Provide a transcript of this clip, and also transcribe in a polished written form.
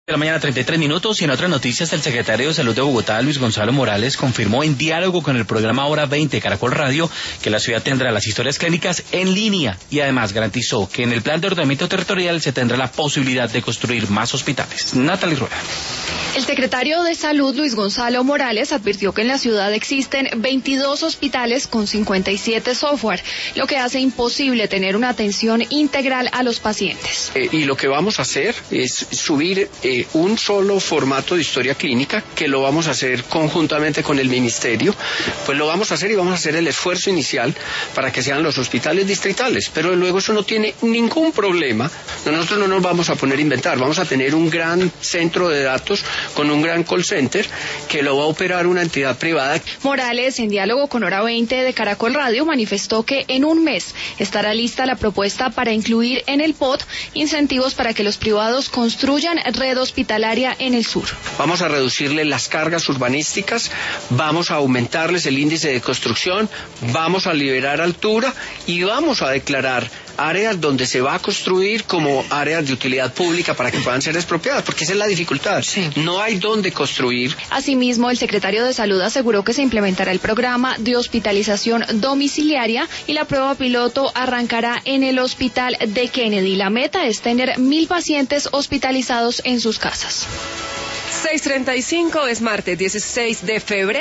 De la mañana, 33 minutos, y en otras noticias, el secretario de Salud de Bogotá, Luis Gonzalo Morales, confirmó en diálogo con el programa Hora 20 Caracol Radio que la ciudad tendrá las historias clínicas en línea y además garantizó que en el plan de ordenamiento territorial se tendrá la posibilidad de construir más hospitales. Natalie Rueda. El secretario de Salud, Luis Gonzalo Morales, advirtió que en la ciudad existen 22 hospitales con 57 software, lo que hace imposible tener una atención integral a los pacientes. Y lo que vamos a hacer es subir un solo formato de historia clínica, que lo vamos a hacer conjuntamente con el ministerio. Pues lo vamos a hacer y vamos a hacer el esfuerzo inicial para que sean los hospitales distritales, pero luego eso no tiene ningún problema. Nosotros no nos vamos a poner a inventar, vamos a tener un gran centro de datos con un gran call center que lo va a operar una entidad privada. Morales, en diálogo con Hora 20 de Caracol Radio, manifestó que en un mes estará lista la propuesta para incluir en el POT incentivos para que los privados construyan red hospitalaria en el sur. Vamos a reducirle las cargas urbanísticas, vamos a aumentarles el índice de construcción, vamos a liberar altura y vamos a declarar áreas donde se va a construir como áreas de utilidad pública para que puedan ser expropiadas, porque esa es la dificultad. Sí. No hay dónde construir. Asimismo, el secretario de Salud aseguró que se implementará el programa de hospitalización domiciliaria y la prueba piloto arrancará en el hospital de Kennedy. La meta es tener 1.000 pacientes hospitalizados en sus casas. 6:35, es martes 16 de febrero.